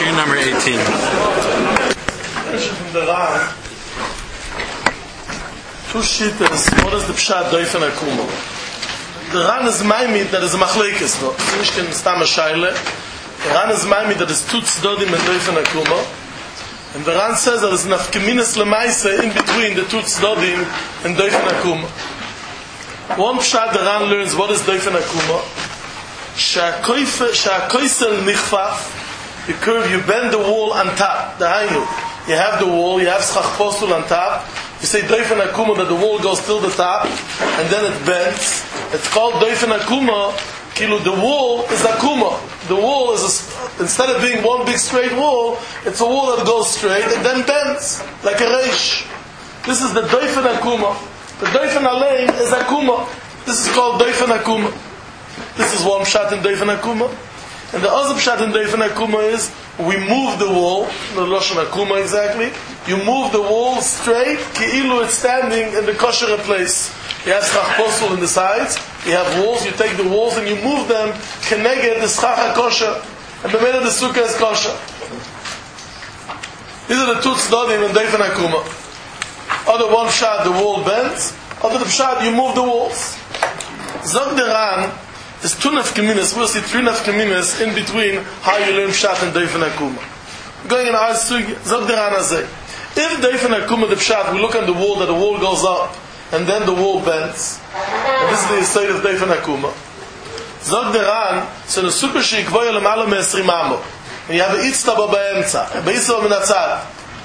Shiur number 18. From the Ran, two shittas, what is the pshat doifen akuma? The Ran is maimid that is a machlekes, no? So ich can stam a shayle. The Ran is maimid that is two tzdodim and doifen akuma. And the Ran says that is nafkeminas lemaise in between the two tzdodim and doifen akuma. One pshat the Ran learns what is doifen akuma. Sha'koisel nichfaf, you curve, you bend the wall on top. The hainu. You have the wall, you have schach postul on top. You say doifen akuma that the wall goes till the top, and then it bends. It's called doifen akuma. Kilu, the wall is akuma. The wall is instead of being one big straight wall, it's a wall that goes straight and then bends like a reish. This is the doifen akuma. The doifen alein is akuma. This is called doifen akuma. This is one pshat in doifen akuma. And the other pshat in doifen akuma is we move the wall, the lashon akuma exactly. You move the wall straight, ki'ilu it's standing in the kosher place. You have schach postul in the sides. You have walls. You take the walls and you move them. Keneged the schach kosher, and the middle of the sukkah is kosher. These are the two tzdodim in doifen akuma. Other one pshat the wall bends. Other the pshat you move the walls. Zog the Ran. There's two nafkeminas, we'll see three nafkeminas in between how you learn pshat and doifen akuma. Going in our sugi, zog the Ran azay. If doifen akuma the pshat, we look on the wall that the wall goes up and then the wall bends. And this is the state of doifen akuma. Zog the Ran, so the sukkah sheikvoy lemala me-20 amo. And you have a itztaba ba'emtza, a be'isra min hatzad.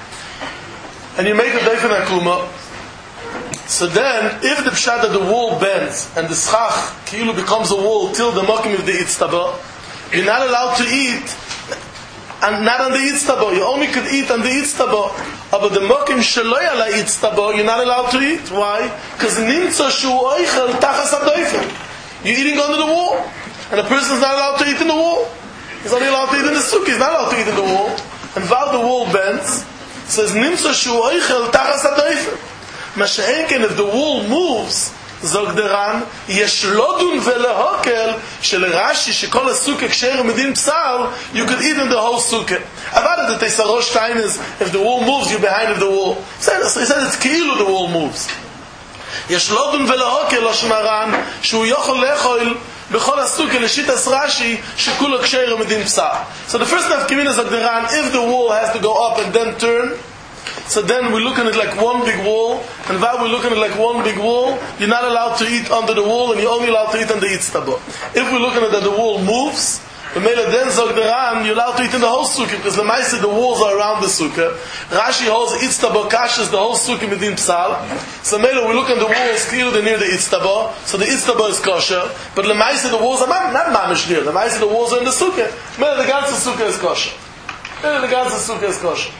And you make a doifen akuma. So then, if the pshat that the wall bends and the schach ki'ilu becomes a wall till the mokim of the itztaba, you're not allowed to eat, and not on the itztaba. You only could eat on the itztaba. But the mokim sheloy ala itztaba, you're not allowed to eat. Why? Because nimtza shu oichel tachas hadoifen. You're eating under the wall, and a person is not allowed to eat in the wall. He's only allowed to eat in the sukkah. He's not allowed to eat in the wall. And while the wall bends, it says nimtza shu oichel tachas hadoifen. Masha'enken, if the wall moves, zog the Ran, yesh lodun velehokel, shel Rashi, shekol ha-sukkah ksher medin psal, you could eat in the whole sukkah. Avada the Tesarosh time is, if the wall moves, you're behind of the wall. He said it's ki'ilu the wall moves. Yesh lodun velehokel, Lashon Ran, shu yochol lechol, bechol ha-sukkah, leshitas Rashi, shekul ha-ksher medin psal. So the first nafkemina zog the Ran, if the wall has to go up and then turn, so then we look at it like one big wall, and while we look at it like one big wall, you're not allowed to eat under the wall, and you're only allowed to eat on the itztaba. If we look at it that the wall moves, the mele then zog the Ran, you're allowed to eat in the whole sukkah, because the maisa the walls are around the sukkah. Rashi holds itztaba kashes the whole sukkah midin psal. So mele we look at the walls clearly near the itztaba, so the itztaba is kosher, but the maisa the walls are not mamish near. The maisa the walls are in the sukkah. Mele the ganze sukkah is kosher. Mele the ganze sukkah is kosher.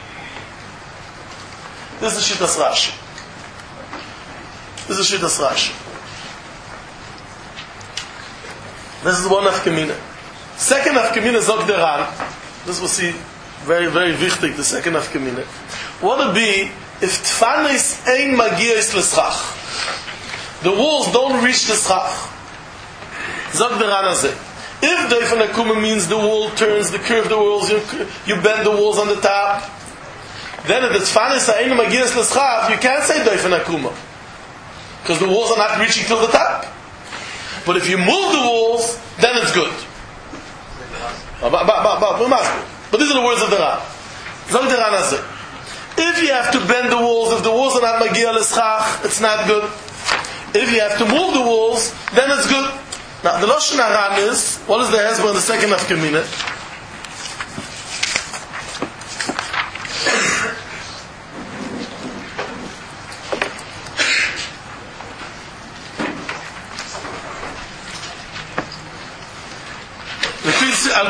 This is Shittas Rashi. This is Shittas Rashi. This is one nafkemina. Second nafkemina zog the Ran. This we'll see very, very wichtig, the second nafkemina. What would be if tfanis ein magiyos l'schach? The walls don't reach the schach. Zog the Ran azeh. If doifen akuma means the wall turns, the curve the walls, you bend the walls on the top, then if it's fanis ha'einu magiyos l'schach, you can't say doifen akuma, because the walls are not reaching till the top. But if you move the walls, then it's good. But these are the words of the Ran. Zog the Ran hazeh. If you have to bend the walls, if the walls are not magiyos l'schach, it's not good. If you have to move the walls, then it's good. Now the Lashon Ran is, what is the hezbollah in the second nafkemina? He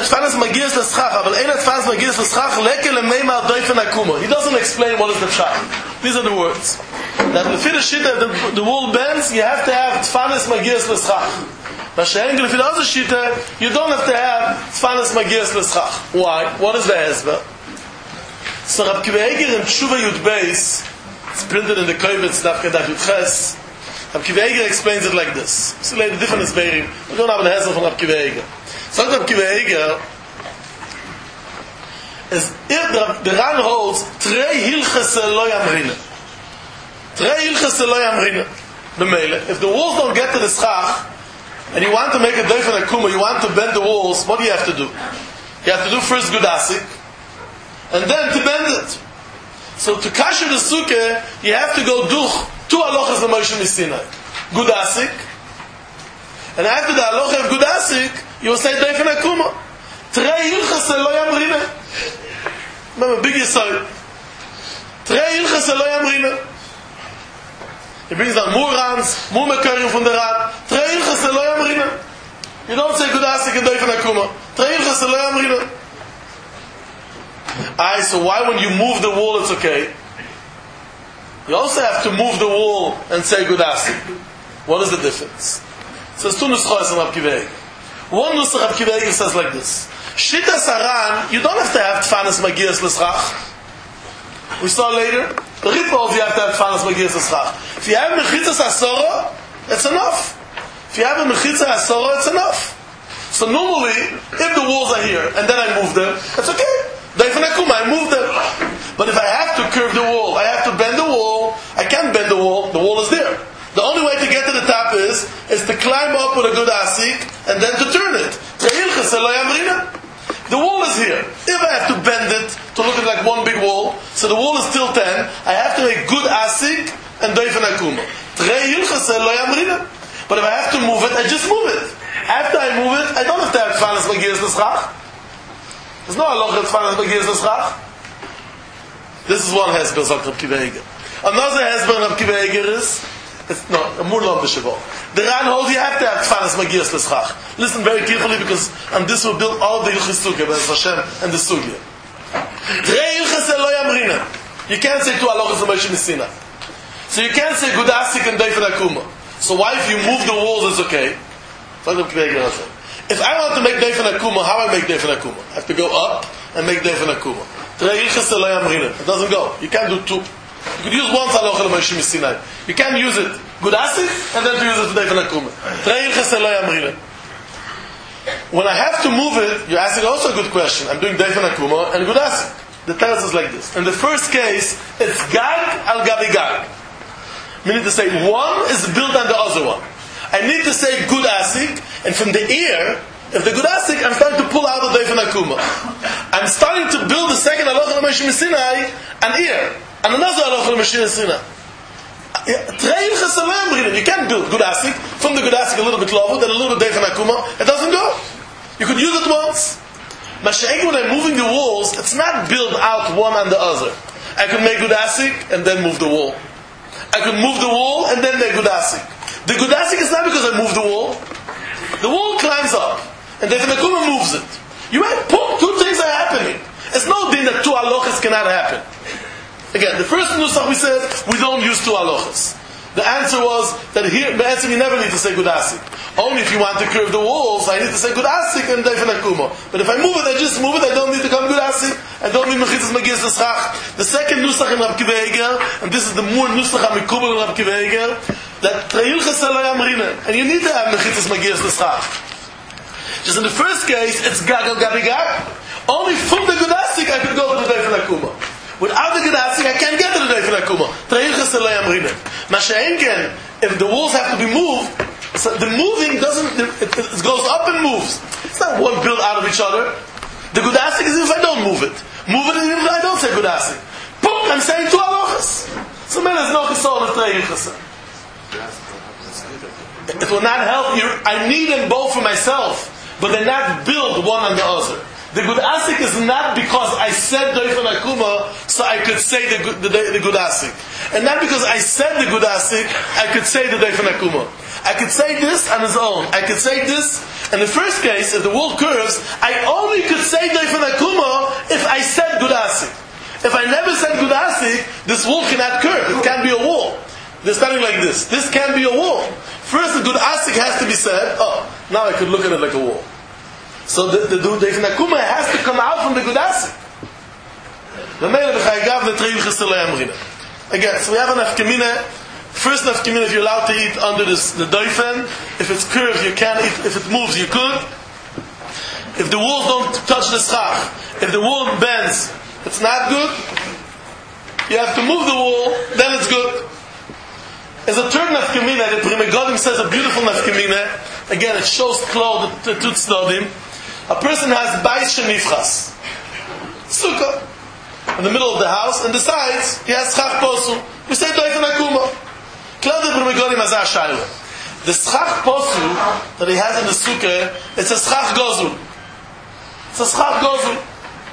doesn't explain what is the pshat. These are the words. That if the wall bends, you have to have tfanis magiyos l'schach. If the other shita, you don't have to have tfanis magiyos l'schach. Why? What is the hezbollah? So Rab Kiva Eger in Tshuva Yud Beis, it's printed in the Kovetz Daf Yud Ches. Rab Kiva Eger explains it like this. So the different is very. We don't have the hezbollah from Rab Kiva Eger. So Rab Kiva Eger, is if the Ran holds Trei Hilchas Lo Yamrina. Trei Hilchas Lo Yamrina. The Mele. If the walls don't get to the schach, and you want to make a doif and a kuma, you want to bend the walls, what do you have to do? You have to do first Gudasik, and then to bend it. So to kasher the sukkah, you have to go duch, 2 halachas of Moshe Sinai. Gudasik, and after the halacha of Gudasik, you will say doif and a kuma. Trei Hilchas Lo Yamrina. Remember, big Yisrael. Trei Hilchas Lo Yamrina. He brings down more rans, more mekarim from the ran. Trei Hilchas Lo Yamrina. You don't say Gudasik and doif and a kuma. Trei Hilchas Lo Yamrina. So why when you move the wall it's okay? You also have to move the wall and say Gudasik. What is the difference? So it's two nuschos in Rav Akiva Eiger. One nusach Rav Akiva Eiger says like this. Shita Saran, you don't have to have Tfanas Magias L'Schach. We saw later, the Ritva you have to have Tfanas Magias L'Schach. If you have Mechitzas Asora, it's enough. If you have a Mechitza Asora, it's enough. So normally, if the walls are here, and then I move them, it's okay. I move them. But if I have to curve the wall, I have to bend the wall, I can't bend the wall is there. The only way to get to the top is to climb up with a good asik, and then to turn it. The wall is here. If I have to bend it to look at like one big wall, so the wall is still 10, I have to make good asik and doifen akuma. But if I have to move it, I just move it. After I move it, I don't have to have tfanas magias l'schach. There's no halacha tfanas magias l'schach. This is one hesber, sagt Rav Akiva Eiger. Another hesber Rav Akiva Eiger is, a more long b'shavol. The Ran holds you have to have tfanas magias l'schach. Listen very carefully because on this will build all the Hilchis Sukkah, Be'ez Hashem, and the Sugya. Trei Hilchas Lo Yamrina. You can't say 2 halachas of Moshe Sinai. So you can't say Gudasik and doifen akuma. So why if you move the walls it's okay? If I want to make doifen akuma, how I make doifen akuma? I have to go up and make doifen akuma. Trei Hilchas Lo Yamrina. It doesn't go. You can't do 2. You could use one halacha of Moshe Sinai. You can't use it Gudasik and then to use it for doifen akuma. Trei Hilchas Lo Yamrina. When I have to move it, you're asking also a good question. I'm doing doifen akuma and Gudasik. The text is like this. In the first case, it's gag al gabi gag. Meaning to say one is built on the other one. I need to say good asik, and from the ear, if the good asik, I'm starting to pull out the doifen akuma. I'm starting to build the second halacha of Moshe Sinai an ear, and another halacha of Moshe Sinai. You can't build good asik from the good asik a little bit lower, then a little bit doifen akuma. It doesn't go. You could use it once. Masha'eg, when I'm moving the walls, it's not built out one on the other. I could make good asik and then move the wall. I could move the wall and then make Gudasik. The Gudasik is not because I move the wall. The wall climbs up. And the Akuma moves it. You have 2 things are happening. It's no din that 2 halachas cannot happen. Again, the first nusach we said, we don't use 2 halachas. The answer was that here, the answer we never need to say Gudasik. Only if you want to curve the walls, I need to say Gudasik and doifen akuma. But if I move it, I just move it, I don't need to come Gudasik. I don't need mechitzas magias l'schach. The second nusach in Rav Akiva Eiger, and this is the more nusach amikubel in Rav Akiva Eiger, that Trei Hilchas Lo Yamrina, and you need to have mechitzas magias l'schach. Just in the first case, it's gag al gabi gag. Only from the Gudasik I can go to the doifen akuma. Without the Gudasik, I can't get to the doifen akuma. Trei Hilchas Lo Yamrina. Masha'enken, if the walls have to be moved, so the moving doesn't, it goes up and moves. It's not one built out of each other. The Gudasik is if I don't move it. Move it even if I don't say Gudasik. Boom, I'm saying 2 halachas. So man, there's no chisol of Trei Hilchas. It will not help you. I need them both for myself, but they're not built one on the other. The Gudasik is not because I said doifen akuma, so I could say the Gudasik. And not because I said the Gudasik, I could say the doifen akuma. I could say this on its own. I could say this. In the first case, if the wall curves, I only could say doifen akuma if I said Gudasik. If I never said Gudasik, this wall cannot curve. It can't be a wall. They're standing like this. This can't be a wall. First, the Gudasik has to be said. Oh, now I could look at it like a wall. So the doifen akuma has to come out from the Gudasik. Again, so we have an afkamina. First afkamina, if you're allowed to eat under the doifen. If it's curved, you can eat. If it moves, you could. If the walls don't touch the schach, if the wall bends, it's not good. You have to move the wall, then it's good. As a third nafkamina, the Pri Megadim says a beautiful nafkamina. Again, it shows clothes to tznodim. A person has bais shenifchas, sukkah, in the middle of the house, and the sides he has schach posu. We say doifen akuma. Clothes the Pri Megadim has a shayla. The schach posu that he has in the sukkah, it's a schach gozul. It's a schach gozul.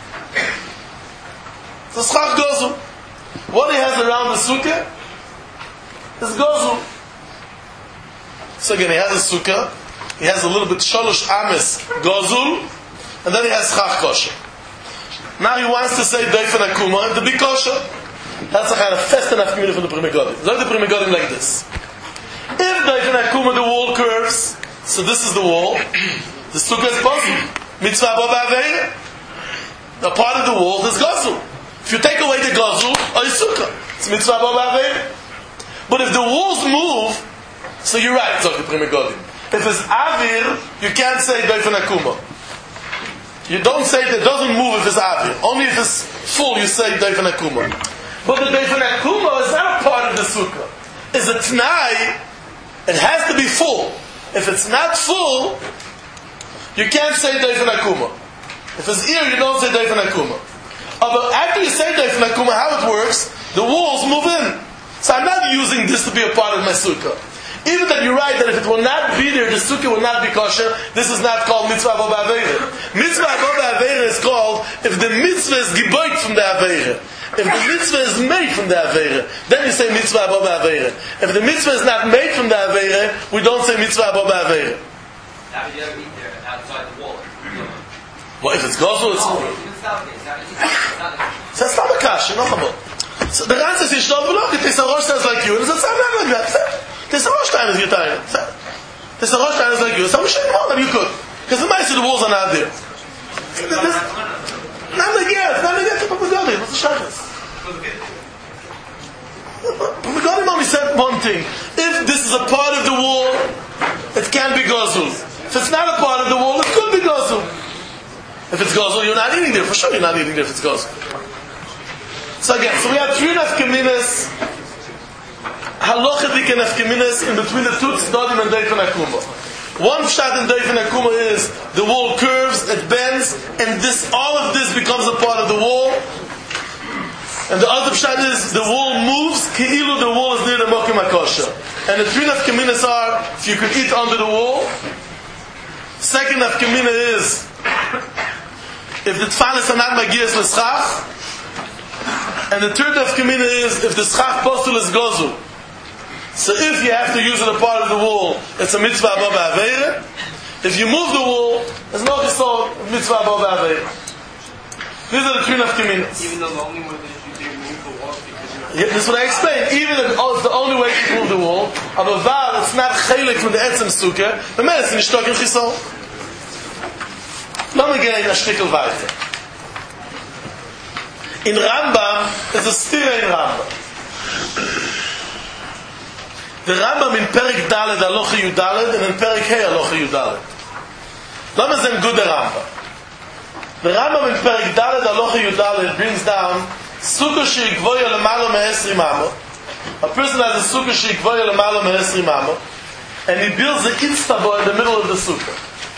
It's a schach gozul. What he has around the sukkah is gozul. So again, he has a sukkah, he has a little bit sholosh ames gozul, and then he has schach kosher. Now he wants to say doifen akuma to be kosher. That's a kind of fest enough community from the Pri Megadim. Look at the Pri Megadim like this. If doifen akuma the wall curves, so this is the wall, the sukkah is possible. Mitzvah bo ba'aveira. A part of the wall is gozul. If you take away the gozul, or sukkah, it's mitzvah bo ba'aveira. But if the walls move, so you're right, Zok the Pri Megadim. If it's avir, you can't say doifen akuma. You don't say that it doesn't move if it's avir. Only if it's full, you say doifen akuma. But the doifen akuma is not a part of the sukkah. It's a t'nai. It has to be full. If it's not full, you can't say doifen akuma. If it's ear, you don't say doifen akuma. But after you say doifen akuma, how it works, the walls move in. So I'm not using this to be a part of my sukkah. Even that you're right that if it will not be there, the sukkah will not be kosher, this is not called mitzvah bo ba'aveira. Mitzvah bo ba'aveira is called if the mitzvah is geboit from the aveira. If the mitzvah is made from the aveira, then you say mitzvah bo ba'aveira. If the mitzvah is not made from the aveira, we don't say mitzvah bo ba'aveira. Now, you ever eat there outside the wall? Well, if it's gozul, it's that's not a kash, no chabot. So the Ran says, "Yishtov v'lo," the Tesarosh says like you, and it's not like that. Tesarosh time is your time. Tesarosh time is like you. So I'm sure more than you could, because the mice of the walls are not there. Not like yes, not like that. Pri Megadim, what's the shaykhs? Pri Megadim only said one thing: if this is a part of the wall, it can be gozul. If it's not a part of the wall, it could be gozul. If it's gozul, you're not eating there. For sure, you're not eating there if it's gozul. So again, so we have three nafkaminas, halachic nafkaminas in between the two tznodim and doifen akuma. One pshat in doifen akuma is the wall curves, it bends, and this, all of this becomes a part of the wall. And the other pshat is the wall moves, ki'ilu the wall is near the mokim hakosher. And the three nafkaminas are if you could eat under the wall. Second nafkamina is if the tfanis are not magiyas l'schach. And the third nafkamina is if the schach postul is gozul. So if you have to use it a part of the wall, it's a mitzvah bo ba'aveira. If you move the wall, it's not just a mitzvah bo ba'aveira. These are the three nafkaminas. Even though the only way that you move the wall because this is what I explained. Even if it's the only way to move the wall, but it's not chelik from the etzem sukkah, the medicine is talking chisol. Let me get a shtickle weiter. In Rambam, there's a stira in Rambam. The Rambam in Perik Dalet Alocha Yudalet and in Perik Hey Alocha Yudalet. Lama is good the Rambam. The Rambam in Perik Dalet Alocha Yudalet brings down Sukkah she'ikvoya l'malo me'esrim amo. A person has a Sukkah she'ikvoya l'malo me'esrim amo, and he builds the Itztabo in the middle of the Sukkah.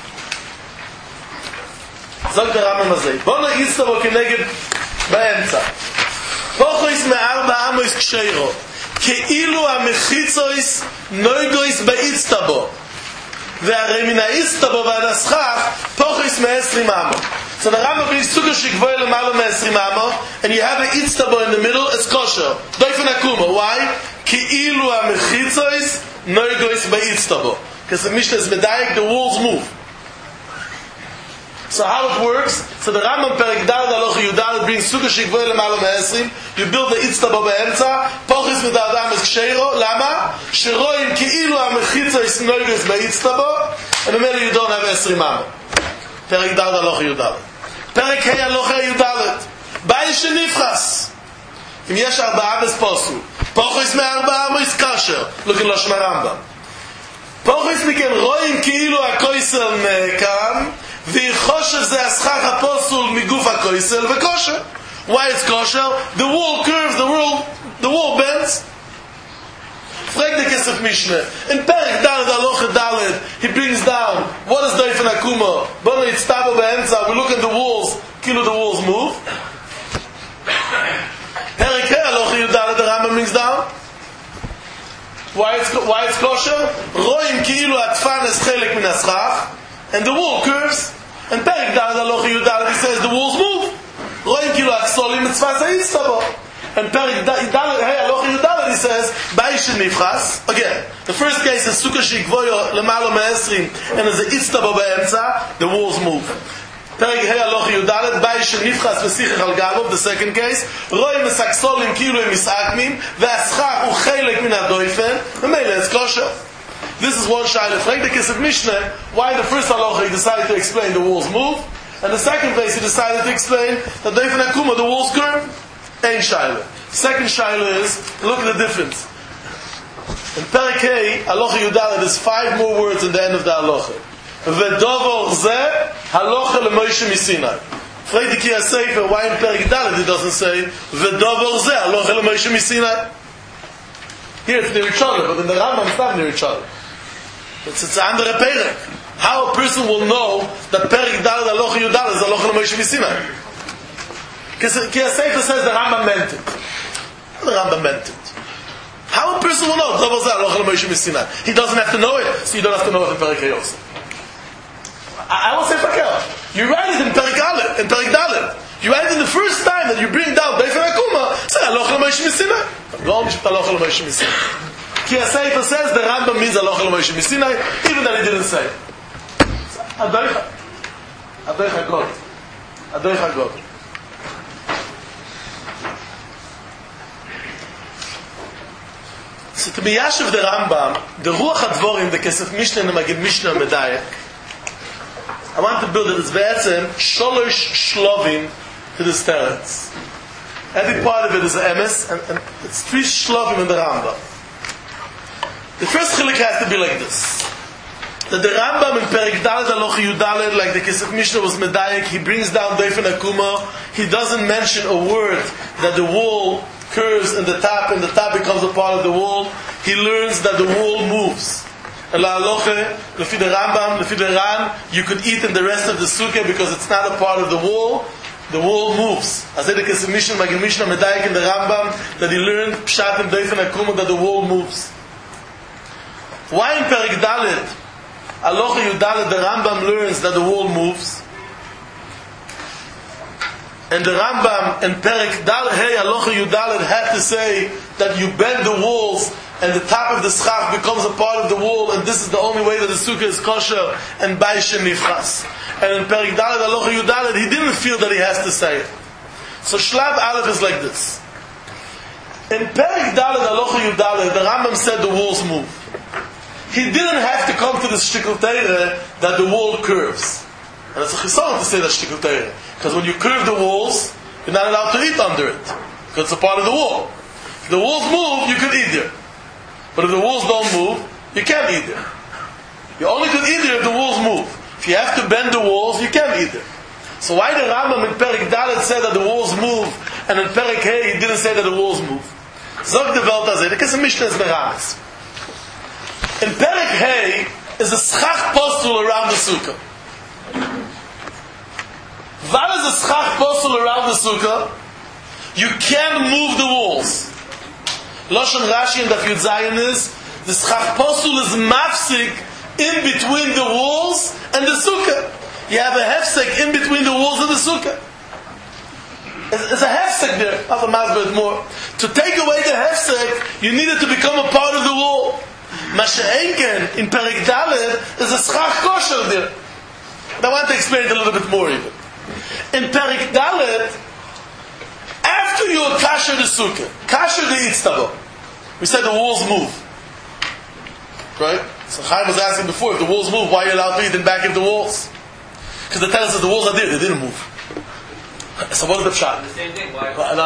Zog the Rambam azay. Bona Itztabo keneged באמצע. פוחויס מארבע עמויס קשיירו. כאילו המחיצויס נויגויס באיצטבו. והרי מן האיצטבו ועד הסכך פוחויס מ-20 עמו. So the Rambam brings sukkah shikvoy lemalo me-20 amo, and you have an itztabo in the middle, it's kosher. Doifen akuma. Why? Ki'ilu ha-mechitzois noigois ba-itztabo. Because the Mishnah is medayik, the walls move. So how it works? So the Rambam Perek Dalet Alocha Yudalet brings sukkah shikvoy lemalo me-20. You build the itztabo be'emtza. Pochis medadam es ksheiro. Lama? Sheroim ki'ilu ha-mechitzois noigois ba-itztabo. And the you don't have 20 amo. Perek Dalet Alocha Yudalet. פרק ה' הלוכה י"ד בית שנפחס אם יש 4 בספוסו פוחס מ4 מויס קשר לוקן לשון הרמב"ם פוחס מכן רואים כאילו הקויסר נקם ויכול Choshev ze aschach apostle miguf hakoisel v'kosher. Why it's kosher? The wall curves, the wall bends. Frag the Kesef Mishnah. In Perek Dalet Aloche Dalet, he brings down what is Doifen Akuma. Bono Yitztabo Be'emtza. We look at the walls. Kilo the walls move. Perek He Aloche Yudalet, the Rambam brings down. Why it's kosher? Roim Kilo Atfan es Chelek Min Aschach, and the wall curves. And Perek Dalet Aloche Yudalet, he says the walls move. Roim Kilo Aksolim Mitzvah Yitztabo. And Perek Dalet Aloche Yudalet, he says Baishin Nifchas. Again, the first case is Sukkah Shikvoyo Lemalo Me'esrim, and as the Yitztabo Be'emtza, the walls move. Perek He Aloche Yudalet Baishin Nifchas V'sichach Al Galov. The second case, Roim Mesaksolim Kilo Misakmim V'aschach Uchelek Min Adoifen. V'meile it's kosher. This is one shaila. Frag the Kesef Mishnah why the first halacha he decided to explain the walls move, and the second place he decided to explain that Doifen Akuma the walls curve. Ein shaila. Second shaila is, look at the difference. In Perek He, Halacha Yudalet, there's 5 more words in the end of the halacha. V'dovor zeh halacha leMoshe miSinai. Frag the Kiyah Sefer, why in Perek Dalet he doesn't say V'dovor zeh halacha leMoshe miSinai? Here it's near each other, but in the Rambam it's not near each other. It's an andere Perek. How a person will know that Perek Dalet Halacha Yudalet is halacha leMoshe miSinai? Because Kiyah Sefer says the Rambam meant it. The Rambam meant it. How a person will know? He doesn't have to know it, so you don't have to know it in Perek He also. I will say Fakel. You write it in Perek Aleph, in Perek Dalet. You write it in the first time that you bring down Doifen Akuma. Say Aloch LaMoshe miSinai. Go on, Aloch LaMoshe miSinai. Kiyah Sefer says the Rambam means Aloch LaMoshe miSinai, even that he didn't say it. Adoicha God. Adoicha God. So to be Yashiv the Rambam, the Ruach HaDvorim, the Kesef Mishnah, and the Magid Mishnah Medayek, I want to build it as Be'etzem, Sholosh Shlovim to this teretz. Every part of it is an emes, and it's 3 Shlovim in the Rambam. The first chilik has to be like this. That the Rambam in Perek Dalet Halacha Yudalet, like the Kesef Mishnah was Medayek, he brings down Doifen Akuma, he doesn't mention a word that the wall curves and the top becomes a part of the wall. He learns that the wall moves. And la halacha, lefi the Rambam, lefi the Ran, you could eat in the rest of the sukkah because it's not a part of the wall. The wall moves. As the Kesef Mishnah, Magid Mishnah Medayek in the Rambam, that he learned Pshat and Doifen Akuma, that the wall moves. Why in Perek Dalet, Halacha Yudalet, the Rambam learns that the wall moves? And the Rambam in Perek Dalet, Hey, Halacha Yudalet had to say that you bend the walls and the top of the schach becomes a part of the wall, and this is the only way that the sukkah is kosher and Baishin Nifchas. And in Perek Dalet, Halacha Yudalet, he didn't feel that he has to say it. So Shlav Aleph is like this. In Perek Dalet, Halacha Yudalet, the Rambam said the walls move. He didn't have to come to the Shtikul Teireh that the wall curves. And it's a chisaron to say that Shtikul Teireh. Because when you curve the walls, you're not allowed to eat under it. Because it's a part of the wall. If the walls move, you can eat there. But if the walls don't move, you can't eat there. You only can eat there if the walls move. If you have to bend the walls, you can't eat there. So why the Rambam in Perek Dalet said that the walls move, and in Perek He he didn't say that the walls move? Zog the Welt azeh, because the Mishnah is Meramis. In Perek He is a schach postul around the sukkah. What is a schach postul around the sukkah? You can't move the walls. Lashon Rashi and Daf Yud Zayin is the schach postul is mafsik in between the walls and the sukkah. You have a hefsek in between the walls and the sukkah. There's a hefsek there. I'll have a masbet more. To take away the hefsek, you need it to become a part of the wall. Masha'enken in Perek Dalet is a schach kosher there. And I want to explain it a little bit more even. In Perek Dalet, after you kasher the sukkah, kasher the itztabo, we said the walls move. Right? So Chaim was asking before, if the walls move, why are you allowed to eat in back of the walls? Because the Torah says the walls are there, they didn't move. So what is the pshat? The same thing. Why? No,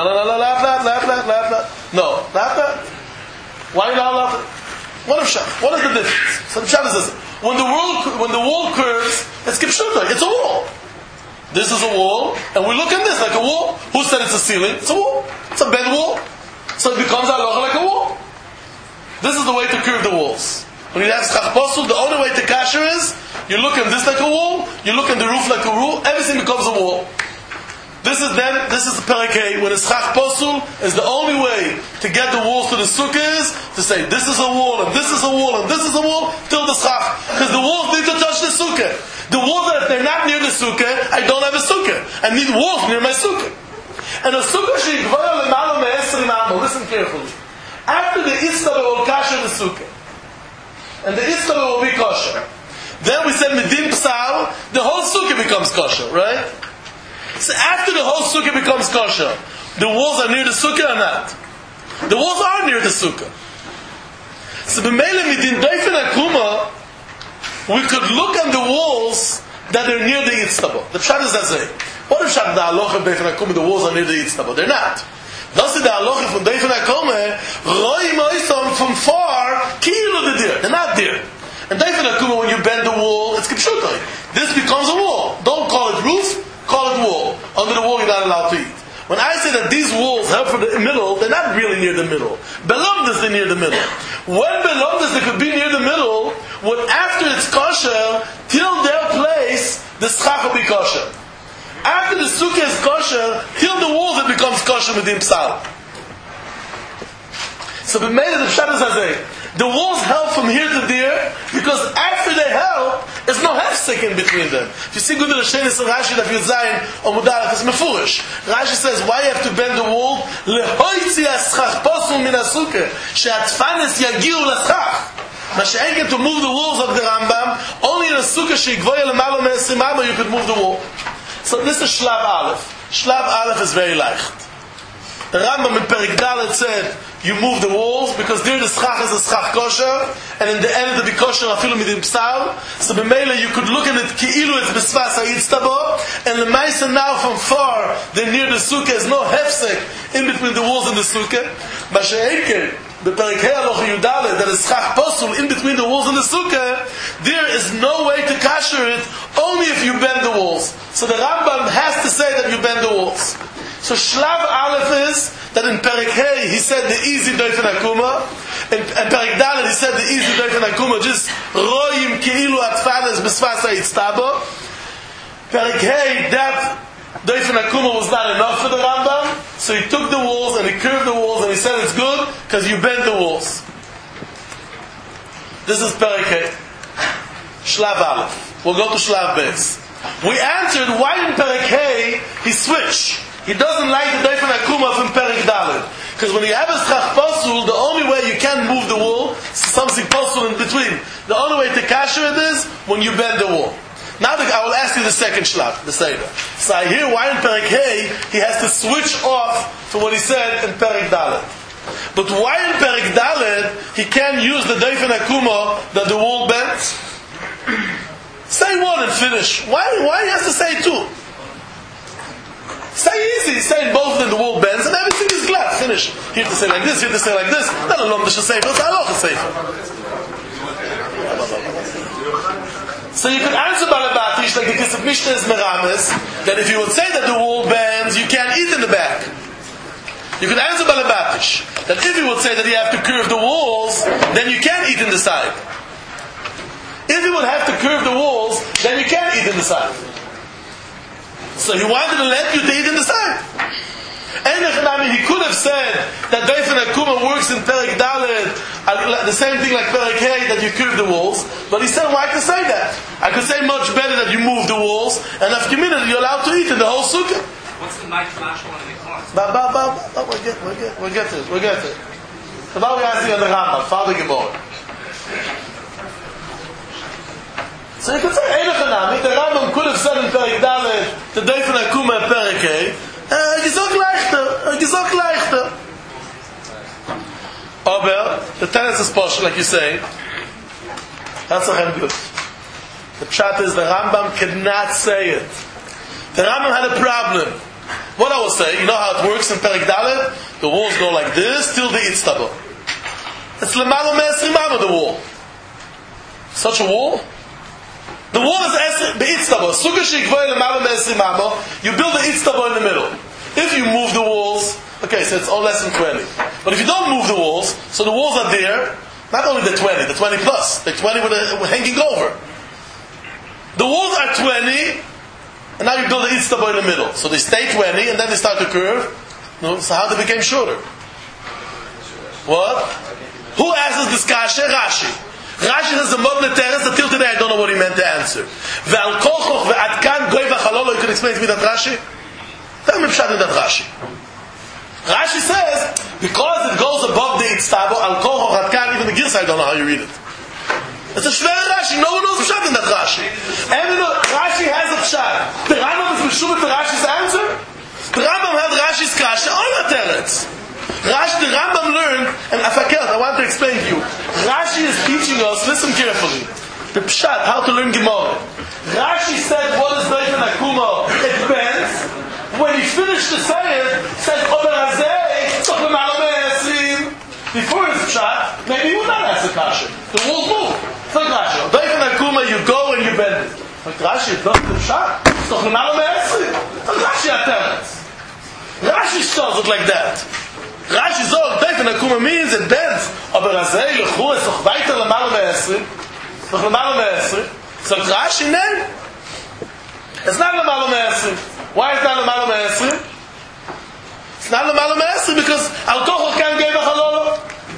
not that. Why are you not allowed to? What is What is the difference? So the pshat is this: when the wall curves, it's kipshuta. It's a wall. This is a wall, and we look at this like a wall. Who said it's a ceiling? It's a wall. It's a bed wall. So it becomes halacha like a wall. This is the way to curve the walls. When you have schach posul, the only way to kasher is, you look at this like a wall, you look at the roof like a roof, everything becomes a wall. This is the Perikei, when a schach posul is the only way to get the walls to the sukkah is to say, this is a wall, and this is a wall, and this is a wall, till the schach. Because the walls need to touch the sukkah. The walls, if they're not near the sukkah, I don't have a sukkah. I need walls near my sukkah. And a sukkah she'igvara lemalo me'esrim amo. Listen carefully. After the istaber will kasher the sukkah, and the istaber will be kosher, then we said midin psal, the whole sukkah becomes kosher, right? So after the whole sukkah becomes kosher, the walls are near the sukkah or not? The walls are near the sukkah. So b'meile midin doifen akuma, we could look on the walls that are near the itztabo. The pshat is that say, what if pshat the halacha doifen akuma, the walls are near the itztabo? They're not. Das ist the halacha from doifen akuma, roi moisom from far, kilo the deer. They're not there. And doifen akuma, when you bend the wall, it's kipshutai. This becomes a wall. Don't call it roof, call it wall. Under the wall you're not allowed to eat. When I say that these walls help for the middle, they're not really near the middle. Belomdas, they're near the middle. When belomdas, they could be near the middle, when after it's kosher, till their place, the schach will be kosher. After the sukkah is kosher, till the walls it becomes kosher with the psal. So the made of the pshat is the walls help from here to there, because after they help, there's no hefsek in between them. If you see good in the Shenis and Rashi that Yudzayin or Mudalef, it's mefurish. Rashi says, why you have to bend the wall? Lehoitzi aschach posul min asukah, she'atfanes yagiu l'schach. Ma she'engen to move the walls of the Rambam, only in a sukkah she'igvoya l'malo me'esim ama you could move the wall. So this is Shlav Aleph. Shlav Aleph is very leicht. The Rambam in Perik Dalet said, you move the walls, because there the schach is a schach kosher, and in the end it will be kosher afilu midim psal. So b'meila you could look at it ki'ilu it's besvas ha'yitztabo, and the ma'isa now from far, they're near the sukkah, there's no hefsek in between the walls and the sukkah. Masha'enkel, the Perik Ha'aloch Yudalet, that is schach posul in between the walls and the sukkah, there is no way to kasher it, only if you bend the walls. So the Rambam has to say that you bend the walls. So Shlav Aleph is that in Perik Hey he said the easy doifen akuma, and Perik Dalet he said the easy doifen akuma, just roim keilu atfanes besvasa itztabo. Perik Hey, that doifen akuma was not enough for the Rambam, so he took the walls and he curved the walls and he said it's good because you bend the walls. This is Perik Hey. Shlav Aleph. We'll go to Shlav Beis. We answered why in Perik Hey he switched. He doesn't like the doifen akuma from Perik Dalet. Because when you have a schach posul, the only way you can move the wall, something posul in between. The only way to kasher it is when you bend the wall. Now I will ask you the second shlach, the Seder. So I hear why in Perik Hey he has to switch off to what he said in Perik Dalet. But why in Perik Dalet he can't use the doifen akuma that the wall bends? Say one and finish. Why he has to say two? Say easy, say both in the wall bends and everything is glad. Finish. Here to say like this, here to say like this. Not alone the Shaseifer, it's Halacha Seifer. So you could answer Balabatish like the Kisuf Mishnah is Merames, that if you would say that the wall bends, you can't eat in the back. You could answer Balabatish that if you would say that you have to curve the walls, then you can't eat in the side. If you would have to curve the walls, then you can't eat in the side. So he wanted to let you to eat in the side. And he could have said that doifen akuma works in Perik Dalet, the same thing like Perik Hey, that you curve the walls. But he said, why I could say that? I could say much better that you move the walls, and after a minute you're allowed to eat in the whole sukkah. What's the mic flash one in the class? We'll get to it. So now we're asking on the Rambam, Father Gebor. So you could say, the Rambam could have said in Perik Dalet, the doifen akuma in Perik Hey, gesagt leichter. Aber, the tennis is posh, like you say, that's not good. The pshat is the Rambam cannot say it. The Rambam had a problem. What I will say, you know how it works in Perik Dalet? The walls go like this till the itztabo. It's lemalo me'esrim ama the wall. Such a wall? The wall is the itztabo. You build the itztabo in the middle. If you move the walls, okay, so it's all less than 20. But if you don't move the walls, so the walls are there, not only the 20 plus, the 20 with hanging over. The walls are 20, and now you build the itztabo in the middle. So they stay 20, and then they start to curve. No, so how they became shorter? What? Who asks this kasha? Rashi. Rashi has a model teres that till today I don't know what he meant to answer. Ve'al kochoch ve'ad kan goy v'chalolo. You can explain to me that Rashi? Tell me pshat in that Rashi. Rashi says, because it goes above the itztabo, al kochoch ad kan, even the Girsa, I don't know how you read it. It's a shver Rashi. No one knows pshat in that Rashi. Rashi has a pshat. The Rambam is meshubah to Rashi's answer. The Rambam had Rashi's kasha on the teretz. The Rambam learned, and I want to explain to you. Rashi is teaching us, listen carefully, the pshat, how to learn Gemara. Rashi said, what is Doifen Akuma? It bends. When he finished the saying, said, Ober Hazeh, Tzok L'Malome Esrim. Before his pshat, maybe he would not ask the kasha. The walls move. It's like Rashi. Doifen Akuma, you go and you bend it. Like Rashi, it's not the pshat. Tzok L'Malome Esrim. Like Rashi Ateretz. Rashi shows it like that. Rashi sagt, Doifen Akuma means it bends. Aber Razei, Lechu, es doch weiter L'Malom Esrim. Doch L'Malom Esrim. Sagt Rashi, nein. It's not L'Malom Esrim. Why is it not L'Malom Esrim? It's not L'Malom Esrim because Al Kochoch can't give a halolo.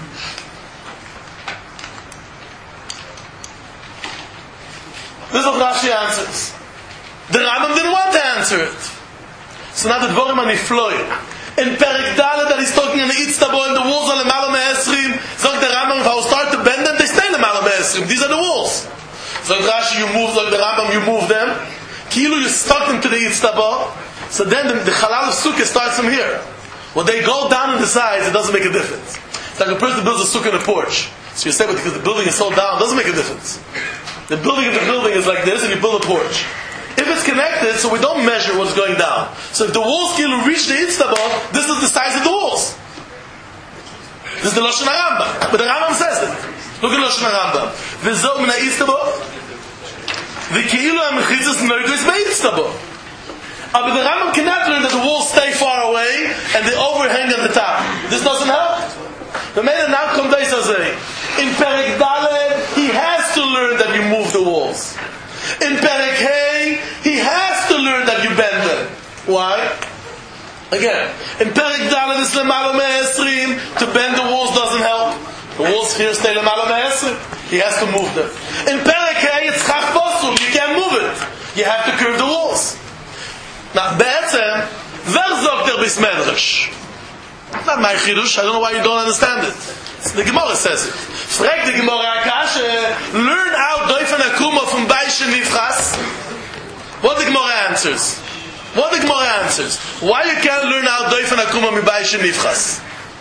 This is what Rashi answers. The Rambam didn't want to answer it. So now the Dvorim are nifloim. In Perek Dalet that he's talking in the itztabo and the walls are L'Malom Esrim, sagt the Rambam, if I will start to bend them, they stay L'Malom Esrim. These are the walls. So Rashi, you move, like the Rambam, you move them. Kilu, you stuck them to the itztabo. So then the Chalal of Sukkah starts from here. When they go down on the sides, it doesn't make a difference. It's like a person builds a sukkah in a porch. So you say, but because the building is so down, it doesn't make a difference. The building of the building is like this, and you build a porch. If it's connected, so we don't measure what's going down. So if the walls can reach the itztabo, this is the size of the walls. This is the Lashon HaRambam. But the Rambam says it. Look at Lashon HaRambam. V'zog min ha'Itztabo, v'ki'ilu ha'mechitzas nergois be'itztabo. But the Rambam cannot learn that the walls stay far away and they overhang at the top. This doesn't help. The man now come days say, in Perek Dalet, he has to learn that you move the walls. In Perek Hey, he has to learn that you bend them. Why? Again, in Perek Dalet is L'Malom Esrim. To bend the walls doesn't help. The walls here stay L'Malom Esrim. He has to move them. In Perek Hey, it's Chach Posul. You can't move it. You have to curve the walls. Now, Be'etzem, wer sagt bis Medrash? Not my chidush. I don't know why you don't understand it. The Gemara says it. Frag the Gemara Akashe, learn out Doifen Akuma from Baisha Nifchas. What the Gemara answers? Why you can't learn out Doifen Akuma from Baisha Nifchas?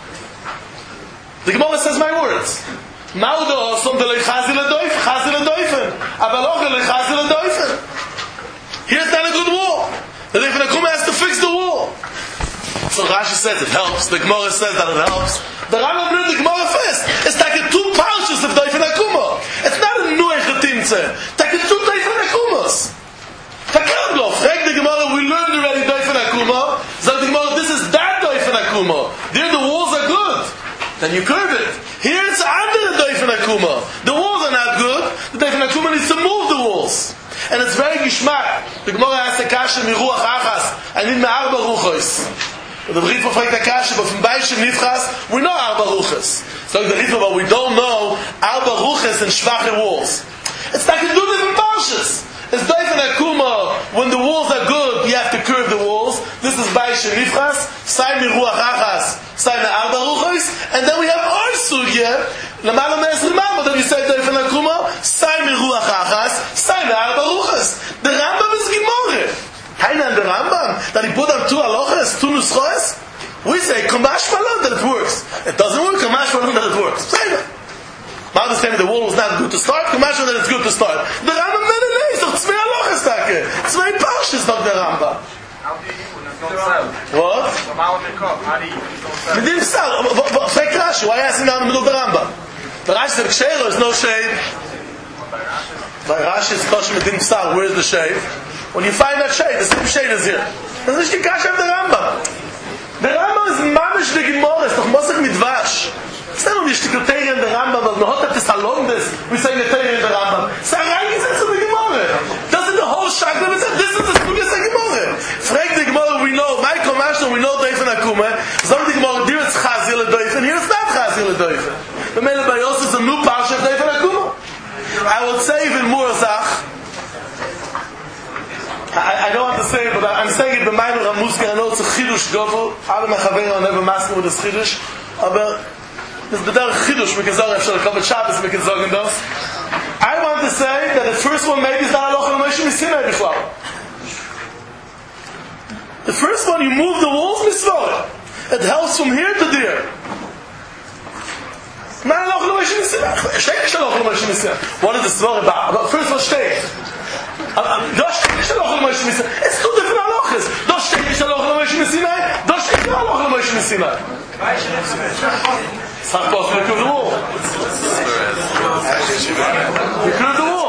The Gemara says my words. Maudo Osom de Lechazi Ledoifen. Abaloch Lechazi Ledoifen. Here's not a good wall. The Doifen Akuma has to fix the wall. So Rashi says it helps. The Gemara says that it helps. The Rambam learned the Gemara first. It's like a 2 parshas of Doifen Akuma. It's not a Nuech Getimtze. It's like a 2 Doifen Akumas. Takablo. Frag the Gemara, we learned already Doifen Akuma. So the Gemara, this is that Doifen Akuma. There the walls are good. Then you curve it. Here it's under the Doifen Akuma. The walls are not good. The Doifen Akuma needs to move the walls. And it's very gishmak. The Gemara has a kasha miruach achas. I need me arba ruchos. The Ritva fragt the kasha, but from Baisha Nifchas, we know arba ruchos. So the Ritva, but we don't know arba ruchos and shvache walls. It's like 2 different parshas. It's Doifen Akuma. When the walls are good, you have to curve the walls. This is Baisha Nifchas. Sai miruach achas. Sai me arba ruchos. And then we have our sugya. L'Malom Esrim. Then you say Doifen Akuma. Sai miruach achas. Sai me arba ruchos. The Rambam is Gemara. Heina and the Rambam, that he put on 2 halachas, 2 nuschoes. We say, Kamash Malon, that it works. It doesn't work, Kamash Malon, that it works. Say that. Now the same, the wall was not good to start, Kamash Malon, that it's good to start. The Rambam, no, it's doch 2 halachas, take. 2 parshas, doch the Rambam. What? With himself. Fake Rashi, why are you asking now in the middle of the Rambam? The Rashi said, Kshero is no shade. By Rashi's Koshim Medin Psal, where's the shade? When you find that shade, the same shade is here. Das ist die Kasha of the Rambam. Der Rambam ist mamisch der Gemara, ist doch Mosek mit Dvash. Es ist nicht die Kriterien der Rambam, weil man hat das Salondes, wie sagen Kriterien der Rambam. Es ist ein reingesetzt in der Gemara. Das ist the whole Shakla, this is the Studios der Gemara. Frag the Gemara, we know, Michael Mashal, we know Deifen Akume. Sag the Gemara, there it's Chazir le Deifen, here it's not Chazir le Deifen. The Mele Bayos is a new Parsha of Deifen Akume. I would say even more Zach. I don't want to say it, but I'm saying it b'mayim Ramuska. I know it's a chidush gofel. Alle mechaverim are never master with this chidush. Aber it's b'der chidush mekezogen after the Kol Shabbos mekezogen dos. I want to say that the first one maybe is not halacha l'Moshe Sinai b'chlal. The first one you move the walls misvor. It helps from here to there. Not halacha l'Moshe Sinai. Shtei halacha l'Moshe Sinai. What is the svor about? First one shtei. It's two different halachas. Da steht nicht halacha l'Moshe Sinai, da steht nicht halacha l'Moshe Sinai. Sag doch, we could do all. We could do all.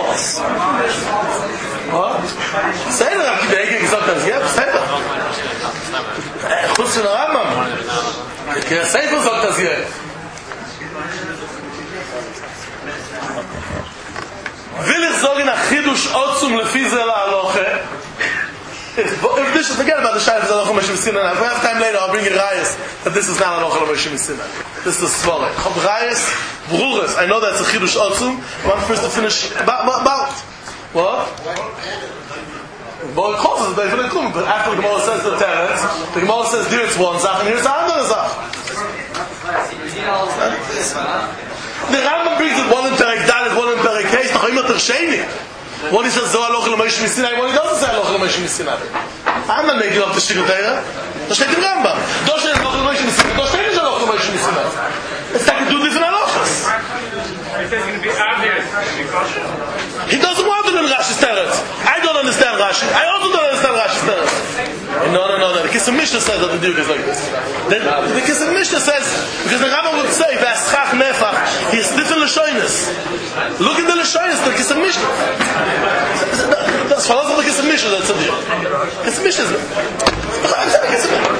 What? Say that, Rabbi Beige gesagt hat, ja, say that. Chutz von der Rambam. Der Sefer sagt das hier. Will ich sagen, nach Chidush Otzum lefi ze la'aloche? If this is, forget about the Shayf Halacha L'Moshe Sinai. If we have time later, I'll bring you Rayas that this is not Halacha L'Moshe Sinai. This is Svara. Chab Rayas, Bruches. I know that's a Chidush Otzum. I want first to finish about what? Well, it calls us Deifen Akume, but after the Gemara says the Teretz, the Gemara says here it's one Zach and here's the other Zach. The Rambam brings it one in Perek Dalet, one in Perek Hey, noch immer der Sheni. One he says, so halacha l'Moshe Sinai, one he doesn't say halacha l'Moshe Sinai. I'm not making up the Shtickle Teira. Da steht im Rambam. Da steht halacha l'Moshe Sinai, da steht nicht halacha l'Moshe Sinai. It's like two different halachas. He doesn't want to learn Rashi's Teretz. I don't understand Rashi. I also don't understand Rashi's Teretz. No. The Kisam Mishnah says that the Duke is like this. The Kisam Mishnah says, because the Rambam would say, V'aschach nefach, he's different Lashonis. Look at the Lashonis, the Kisam Mishnah. That's follows the Kisam Mishnah, that's a deal. Kisam Mishnah is... I'm telling you, Kisam Mishnah.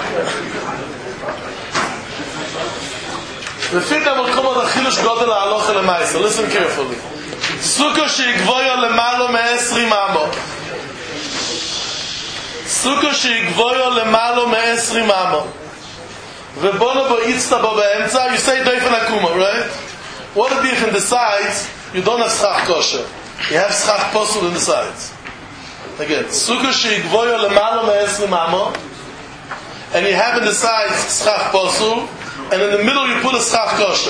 The fifth that will come on the Chilush Godel HaHalocha L'Maisa. Listen carefully. Sukkah she'igvoyo lemalo me-20 amo. Sukkah she'igvoyo lemalo me-20 amo. V'bono bo itzta bo be'emtza. You say Deifen Akume, right? What if in the sides you don't have schach kosher? You have schach posul in the sides. Again, Sukkah she'igvoyo lemalo me-20 amo. And you have in the sides schach posul. And in the middle you put a schach kosher.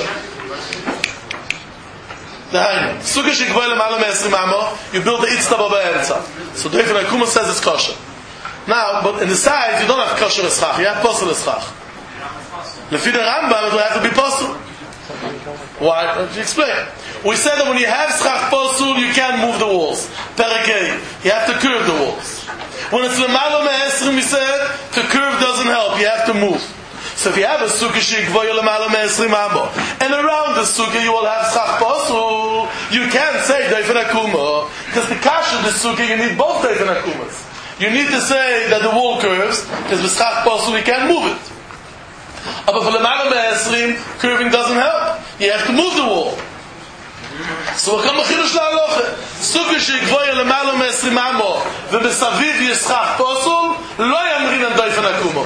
Sukkah shekvoy lemalo me-20 amo, you build the itzta bo be'emtza. So Deifen Akume says it's kosher. Now, but in the sides you don't have kosher eschach, you have posel eschach. Lefi the Rambam it will have to be posel. Why? Let's explain. We said that when you have schach posel you can't move the walls. Perekei, you have to curve the walls. When it's lemalo me-20 we said to curve doesn't help, you have to move. So if you have a sukkah she'igvoyo lemalo me-20 amo, and around the sukkah you will have schach posul, you can't say Deifen Akume, because the kasha of the sukkah you need both Deifen Akumes. You need to say that the wall curves, because with schach posul you can't move it. But for lemalo me-20, curving doesn't help. You have to move the wall. So we'll come to Chidush LaHalocha. Sukkah she'igvoyo lemalo me-20 amo, v'besaviv yesh schach posul, lo yamrin an Deifen Akume.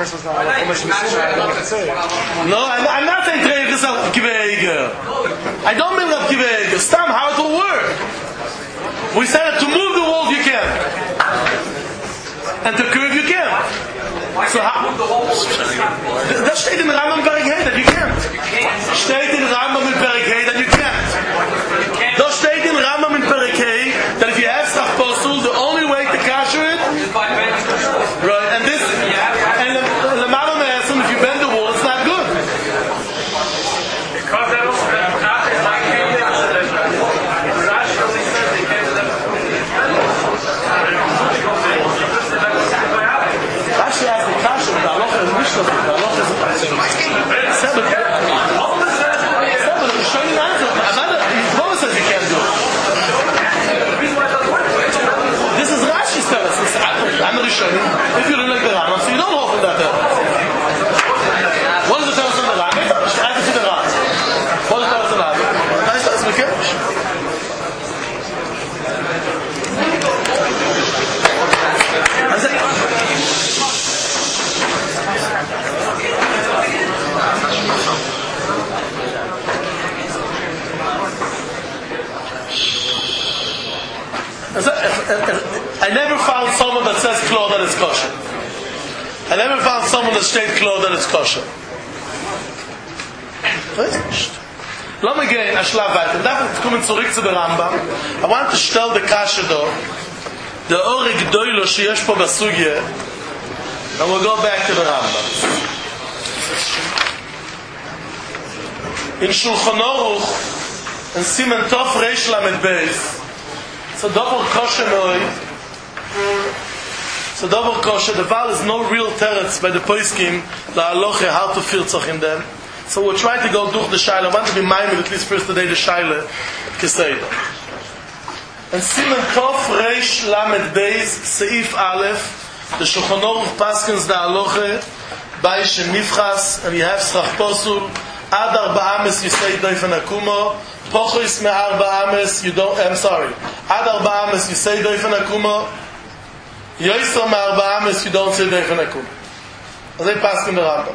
No, I'm not saying Trey Gisel Kiveiger. I don't mean that Kiveiger. Stam, how it will work. We said that to move the walls you can. And to curve you can. So how? That steht in Rambam Perek Hey that you can't. Steht in Rambam in Perek Hey that you can't. That steht in Rambam in Perek Hey that if you have schach posul, the only way to kasher it, right? And this, and the lemalo me-20, if you bend the wall, it's not good. Because that also is like Rashi only says they can't do that. Rashi has the kasher, the halacha is mishnah, the halacha is seven. Seven, show you an answer. Amanda, Roma says you can't do it. the Rishonim, if you don't like the Rambam, so you don't hold from that teretz. What is the teretz of the Rambam? I can see the Rambam. What is the teretz of the Rambam? I said it's Mekesh. I never found someone that says klo that it's kosher. I never found someone that states klo that it's kosher. Let me get a schlaf weiter. Und dafür kommen zurück zu der Rambam. I want to stell the kasha do. The ore gdoilo sheyesh po basugye. And we'll go back to the Rambam. In Shulchan Aruch, in Siman Tov Reish Lamed Beis, it's a double kosher noid. It's a double kosher. The Val is no real teretz by the Poiskim, the halacha, how to feel tzach in them. So we'll try to go durch the Shaila. I want to be minded at least first today the Shaila Keseda. And Siman Tov Reish Lamed Beis, Seif Aleph, the Shulchan Aruch Paskins the halacha, by Shem Nifchas, and you have Srach Posul, Ad Arba Ames you say Doifen Akuma, Pochis Me Arba Ames you don't, I'm sorry, Ad Arba Ames you say Doifen Akuma, Yoiser Me Arba Ames you don't say Doifen Akuma. As they pass in the Rambam.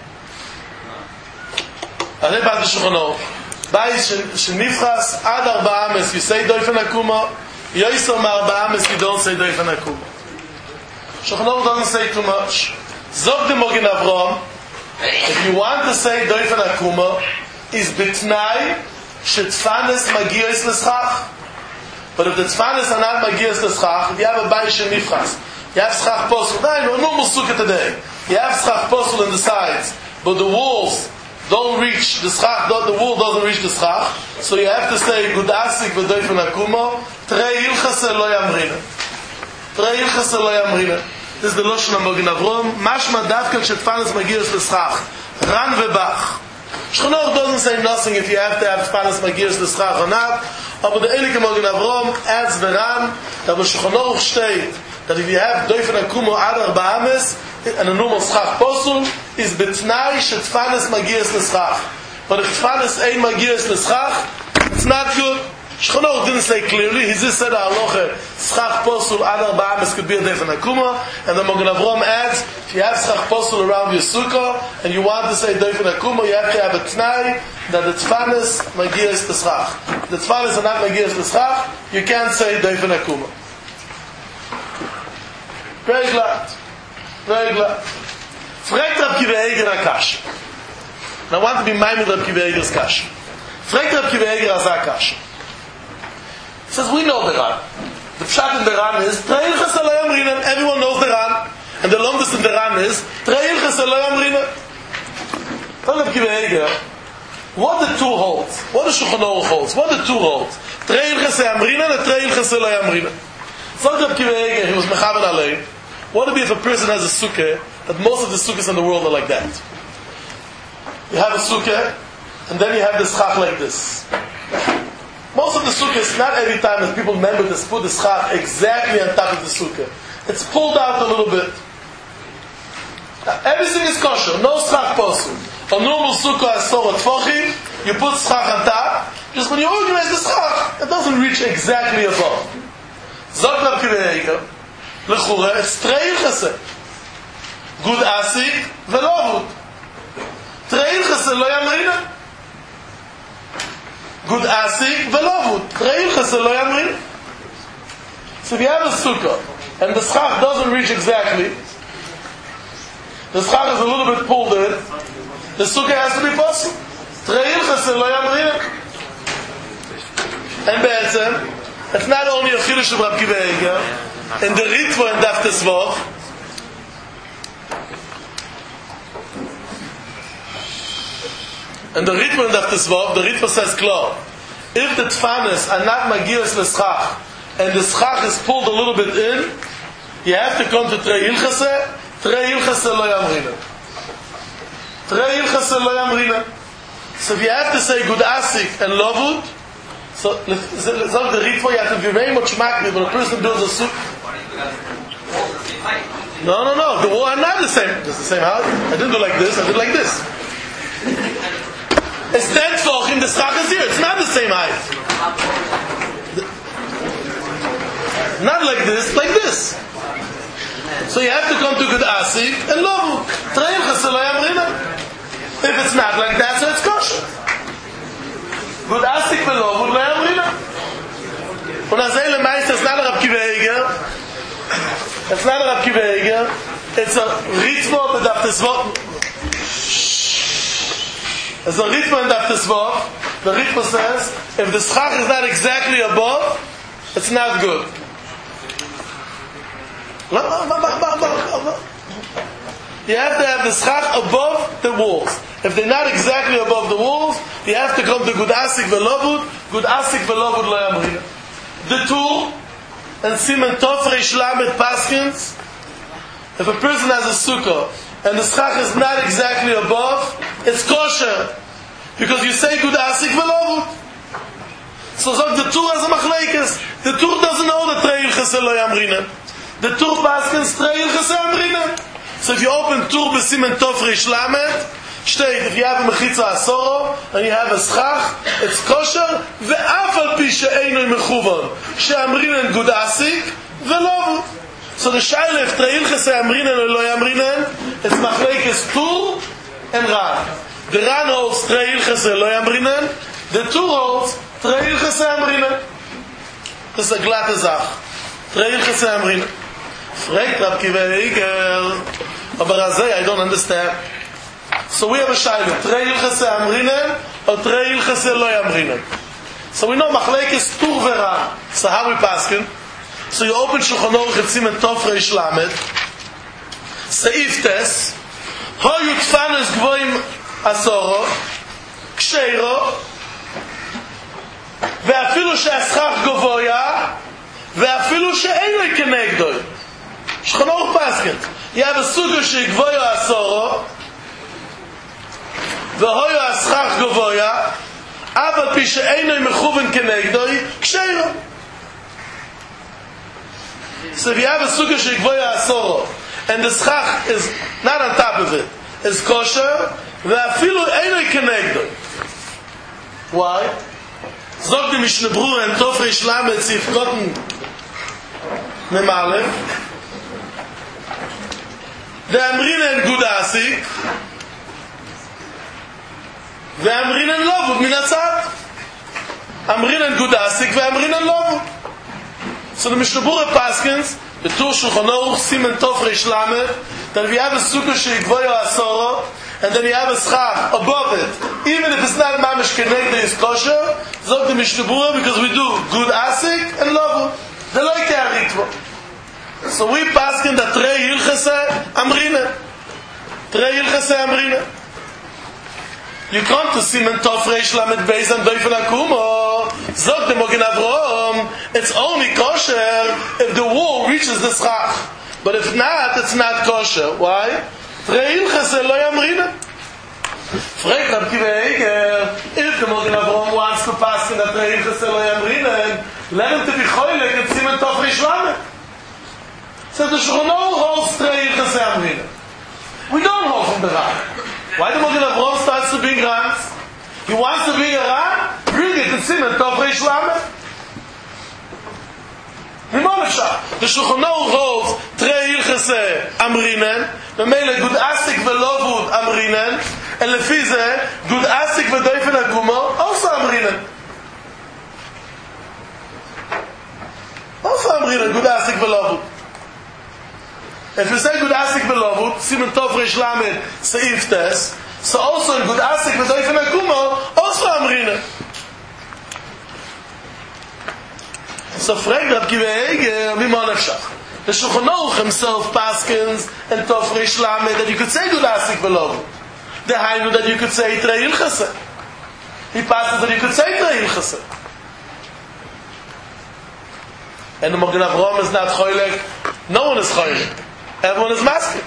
As they pass the Shulchan Aruch. By Shenifchas, Ad Arba Ames you say Doifen Akuma, Yoiser Me Arba Ames you don't say Doifen Akuma. Shulchan Aruch doesn't say too much. Zog de Mogen Avram, if you want to say Doifen Akuma, is bitnai shetfanes magiyos l'schach. But if the tfanes are not magiyos l'schach, if you have a bayis nifchas, you have schach posel. No normal sukkah today. You have schach posel in the sides, but the walls don't reach the schach. The wall doesn't reach the schach. So you have to say gudasik v'Doifen Akuma. Trei ilchase lo yamrina. Trei ilchase lo yamrina. This is the Lashon of Mogen Avram. Mashma davkan shetfanes magiyos l'schach. Ran vebach. Shulchan Aruch doesn't say nothing if you have to have tfanes magiyos l'schach or not. But the Eilike Mogen Avram adds the Ran that the Shulchan Aruch state that if you have Doifen Akuma ad arba ames and a normal schach posel is betnai shetfanes magiyos l'schach. But if tfanes ein magiyos l'schach, it's not good. Shulchan Aruch didn't say clearly. He just said halacha schach posel ad arba ames could be a Doifen Akuma, and the Mogen Avram adds if you have schach posel around your sukkah and you want to say Doifen Akuma, you have to have a tnai that the tfanes magiyos l'schach. The tfanes are not magiyos l'schach. You can't say Doifen Akuma. Very glad. Very glad. Fragt Rab Kiva Eger Akash. And I want to be minded of Rab Kiva Eger's Kash. Fragt Rab Kiva Eger Akash. He says, we know the Ran. The pshat in the Ran is, Trei ilchas lo yamrinen. Everyone knows the Ran. And the longest in the Ran is, Trei ilchas lo yamrinen. Tell Rab Kiva Eger, what the two holds? What the Shulchan Aruch holds? What the two holds? Trei ilchas yamrinen and Trei ilchas lo yamrinen. So Rab Kiva Eger, he was mechaben alein. What would be if a person has a sukkah, that most of the sukkahs in the world are like that? You have a sukkah, and then you have the schach like this. Most of the sukkahs, not every time as people remember to put the schach exactly on top of the sukkah. It's pulled out a little bit. Everything is kosher, no schach posel. A normal sukkah has sorot tfochim, you put schach on top, just when you organize the schach, it doesn't reach exactly above. Zok Rab Kiva Eger, L'chura, it's Trei ilchase. Gud asik, ve'lovud. Trei ilchase lo yamrina. Gud asik, ve'lovud. Trei ilchase lo yamrina. So if you have a sukkah, and the schach doesn't reach exactly, the schach is a little bit pulled in, the sukkah has to be possible. Trei ilchase lo yamrina. And be'etzem, it's not only a chiddush of Rab Kiva Eger, in the Ritva in Daf Tesvav, the Ritva says klar, if the tfanes are not magiyos l'schach, and the schach is pulled a little bit in, you have to come to Trei ilchase lo yamrina. Trei ilchase lo yamrina. So if you have to say gudasik and lovud, so the Ritva, you have to be very much makri when a person builds a sukkah. same height. No. The wall are not the same. It's the same height. I didn't do like this. I did like this. It's 10 tefachim. The schach is here. It's not the same height. Not like this. Like this. So you have to come to Gud Asik and Lovu. Treil Chesed Lo Yamrina. If it's not like that, so it's kosher. Gud Asik and Lovu Lo Yamrina. Und als hele Meister, it's not a Rav Kiva Eger. It's not a Rav Kiva Eger. It's a Ritmo bedaf Tesvot. It's a Ritmo bedaf Tesvot. The Ritmo says, if the schach is not exactly above, it's not good. You have to have the schach above the walls. If they're not exactly above the walls, you have to come to Gud Asik Ve'Lovud. Gud Asik Ve'Lovud Lo Yamrina. The Tur and Simen Tov Reish Lamed Paskins. If a person has a sukkah and the schach is not exactly above, it's kosher because you say Gud Asik Ve'Lovud. So the Tur has a machlekes. The Tur doesn't know the Treil Chesed Lo Yamrina. The Tur Paskins Treil Chesed Yamrina. So if you open Tur B'Simen Tov Reish Lamed, state, if you have a mechitza asoro and you have a schach, it's kosher. Ve'af al pi she'einu mechuvan she'amrinen Gud Asik ve'Lovud. So the shaila if Treil Chesed Yamrinen or Lo Yamrinen, it's machlekes Tur and Ran. The Ran holds Treil Chesed Lo Yamrinen. The Tur holds Treil Chesed Yamrinen. This is a glatte Zach. Treil Chesed Yamrinen. Fragt Rav Kiva Eger, aber Razei, I don't understand. So we have a shaila, Treil Chesed Yamrinen or Treil Chesed Lo Yamrinen. So we know machlekes Tur ve'Ran. So how we paskin? So you open Shulchan Aruch and Simen Tov Reish Lamed, Seif Tes, Hoyu Tfanes Gvoim Asoro, Ksheiro, ואפילו שהשכח גבוה, ואפילו שאין לו כנגדו. Shulchan Aruch paskin. You have a suga שגבוה asoro, והויו השכח גבוה, אבל פי שאינו מכוון כנגדוי, כשאינו. So if you have a suga שגבוה asoro, and the schach is not on top of it, is kosher, ואפילו אינו כנגדוי. Why? זוג די משנה ברורה in Tov Reish Lamed Sif Kotten Memalev, ואמרינן Gud Asik, ואמרינן Lovud מן הצד. אמרינן Gud Asik ואמרינן Lovud. So the Mishnah Berurah Paskins, the Tur Shulchan Aruch, Simen Tov Reish Lamed, that if you have a sukkah she'igvoyo asoro, and then you have a schach above it, even if it's not mamish kenegdo is kosher, zog the Mishnah Berurah, because we do Gud Asik and Lovud. The loike haritvo. So we paskin that Trei Hilchese Amrina. Trei Hilchese Amrina. You come to Simen Tov Reish Lamed Beis and Doifen Akumo. Zog the Mogen Avrom. It's only kosher if the wall reaches the schach. But if not, it's not kosher. Why? Trei Hilchese Lo Yamrina. Fragt Rav Kiva Eger, if the Mogen Avrom wants to paskin that Trei Hilchese Lo Yamrina, let him to be choylek in Simen Tov Reish Lamed. So the Shulchan Aruch holds Trei Hilchese Amrina. We don't hold from the Ran. Why the Mogen Avrom starts to bring Rans? He wants to bring a Ran, bring it to Simen Tov Reish Lamed. The Shulchan Aruch holds Trei Hilchese Amrinen, the Mele Gud Asik Ve'Lovud Amrinen, and Lefize Gud Asik Ve'Doifen Akumo also Amrinen. Also Amrinen, Gud Asik Ve'Lovud. If you say Gud Asik Ve'Lovud, Simen Tov Reish Lamed Seif Tes, so also in Gud Asik Ve'Doifen Akumo also Amrinen. So fragt Rav Kiva Eger, wie man efshach. The Shulchan Aruch himself paskins and Tov Reish Lamed that you could say Gud Asik Ve'Lovud. The Hainu that you could say Trei Hilchese. He passes that you could say Trei Hilchese. And the Mogen Avrom is not choylek. No one is choylek. Everyone is masking.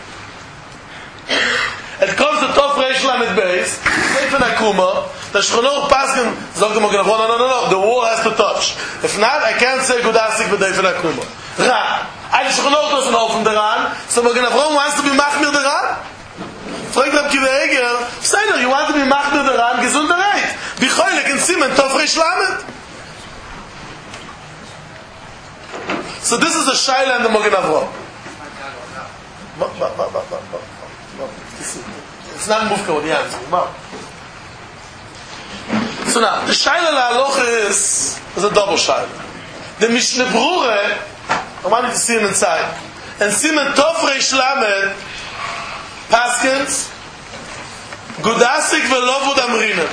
It comes to Tov Reish Lamed Beis, Doifen Akumo, the Shulchan Aruch paskin, zog the Mogen Avrom, no, the wall has to touch. If not, I can't say Gud Asik Ve'Doifen Akumo. Ra, Eigentlich Shulchan doesn't help the Ran. So Magen Avraham wants to be Machmir the Ran. Fragt Rab Kiva Eger, say no, you want to be Machmir the Ran, Gesundheit. Bichoylek in Simen, Tov Reish Lamed. So this is a Shaila and the Magen Avraham. It's not Mufka with the answer. So now, the Shaila LaHalocha is a double Shaila. The Mishnah Brura, I want you to see him inside. And Simen Tov Reish Lamed, Paskins, Gudasik velovud amrina.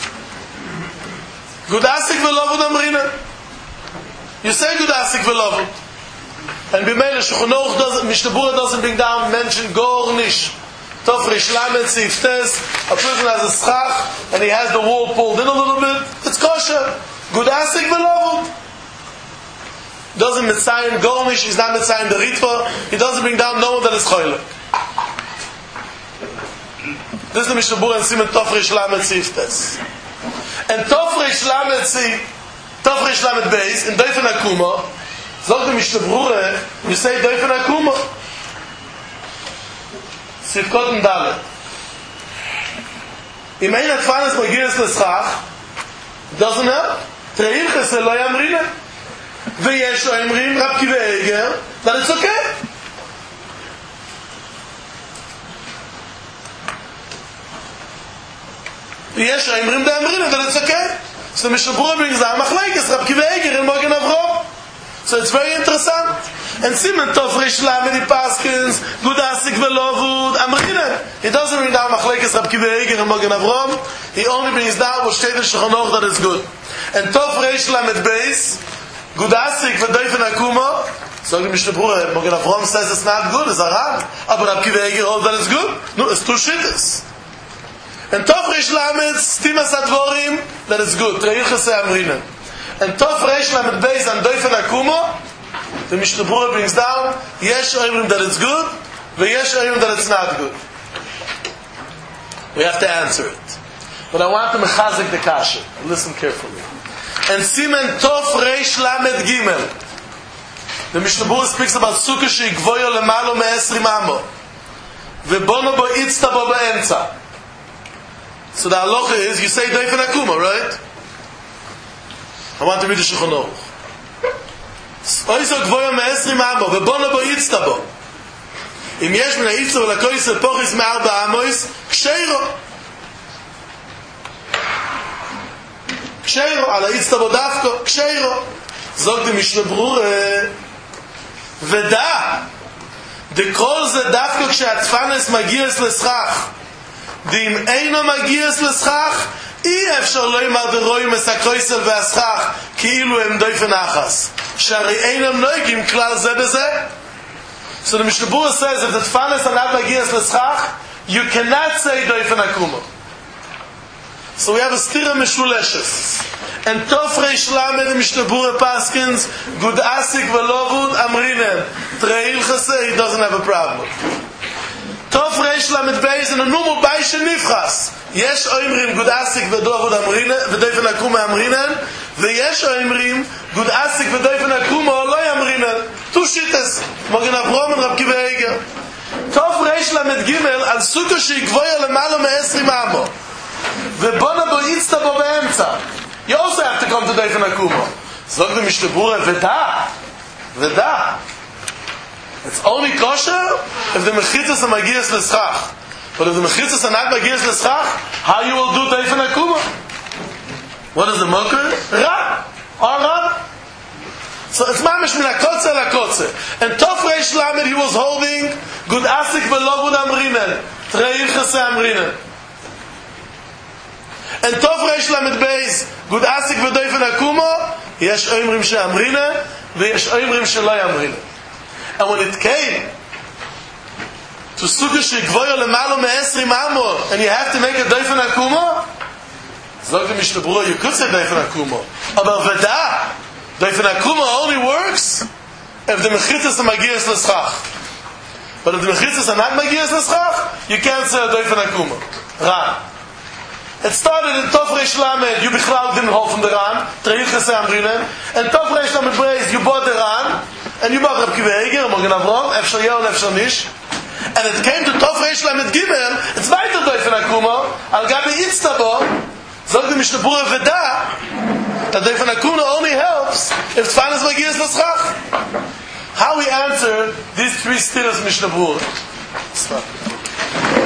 Gudasik velovud amrina. You say Gudasik velovud. And B'meila Shulchan Aruch doesn't, Mishnah Brura doesn't bring down, mention Gornish. Tov Reish Lamed Siftes, a person has a schach, and he has the wall pulled in a little bit. It's kosher. Gudasik velovud. Doesn't mitzayin Gornish, he's not mitzayin the Ritva, he doesn't bring down no one that is choylek. This is the Mishnah Brura and Simen Tov Reish Lamed Siftes. And Tov Reish Lamed Beis, in Doifen Akuma, sagt the Mishnah Brura, you say Doifen Akuma. Sifkot and Dalet. Im ein Atfanes Magiris Leschach, doesn't help. Treil Chesed lo yamrina. Veyesh Oimrim, Rab Kiva Eger, that it's okay. Veyesh Oimrim da Amrina, that it's okay. So Mishnah Brura brings down Machlekes, Rab Kiva Eger and Magen Avraham. So it's very interesting. And Simen Tov Reish Lamed Paskins, Gudasik velovud Amrina. He doesn't bring down Machlekes, Rab Kiva Eger and Magen Avraham. He only brings down what steht in Shulchan Aruch that is good. And Tov Reish Lamed Beis, Gudasik v'Doifen Akuma. So the Mishnah Brura, Magen Avraham says it's not good, it's haram. But Rab Kiva Eger holds that it's good. No, it's two shittas. And Tov Reish Lamed Stimas Advorim, that is good. Treil Chesed Amrina. And Tov Reish Lamed Beis and Doifen Akuma, the Mishnah Brura brings down Yesh Oimrim that it's good, V'yesh Oimrim that it's not good. We have to answer it. But I want to mechazik the kasha. Listen carefully. And Simen Tov Reish Lamed Gimel. The Mishnah Brura speaks about Sukkah she'igvoyo lemalo me-20 amo. V'bono bo itzta bo be'emtza. So the halacha is, you say Doifen Akuma, right? I want to read the Shulchan Aruch. Oiso gvoyo me-20 amo, v'bono bo itzta bo. Im yesh min ha'itza v'lakoyse pochis me-4 amois, ksheiro. Ksheiro, ala itzta bo dafko, ksheiro. Zog the Mishnah Brura, ודע, דכל זה דווקא כשהתפנס מגיעס לסכך, ואם אינו מגיעס לסכך, אי אפשר לא יאמר דרויים מסקרויסל והסכך, כאילו הם דויפן אחס. שהרי אינם נויגים כלל זה בזה. So the Mishnah Brura says, if the tfanes are not magias l'schach, you cannot say doifen akuma. So we have a stira meshuleshes. And Tov Reish Lamed, the Mishnah Brura Paskins, Gud Asik velovud amrinen. Treil Chesed, he doesn't have a problem. Tov Reish Lamed Beis, and a normal Baisha Nifchas. Yesh oimrim Gud Asik velovud amrinen, v'doifen akuma amrinen, v'yesh oimrim Gud Asik v'doifen akuma lo amrinen. Two shittas, Magen Avraham and Rab Kiva Eger. Tov Reish Lamed Gimel, al Sukkah she'igvoya lemalo me-20 amo. V'bona bo itzta bo be'emtza. You also have to come to Doifen Akuma. Zog the Mishnah Brura, Veda. It's only kosher if the mechitzas are magias l'schach. But if the mechitzas are not magias l'schach, how you will do Doifen Akuma? What is the mocker? Ra. So it's mamish min hakotze l'akotze. And Tov Reish Lamed, he was holding Gud Asik velovud amrinen. Treil Chesed amrinen. And Tov Reish Lamed Beis, Gud Asik v'Doifen Akuma, yesh oimrim she'amrina, v'yesh oimrim she'lo yamrina. And when it came to Sukkah she'igvoyo lemalo me-20 amo, and you have to make a Doifen Akuma, zog the Mishnah Brura, you could say Doifen Akuma. But v'da, Doifen Akuma only works if the mechitzas are magias l'schach. But if the mechitzas are not magias l'schach, you can't say Doifen Akuma. Ra. It started in Tov Reish Lamed, you bichlal didn't hold from the Ran, Treil Chesed amrinen, and Tov Reish Lamed Beis, you bought the Ran, and you mach Reb Kiva Eger, Morgan Avram, Efshar Yel and Efshar Nish, and it came to Tov Reish Lamed Gimel, it's weiter Doifen Akuma, Al Gabi Itztabo, Zog the Mishnah Berurah Veda, that Doifen Akuma only helps if Tfanas Magias Laschach. How we answer these three stilas Mishnah Berurah? Stop.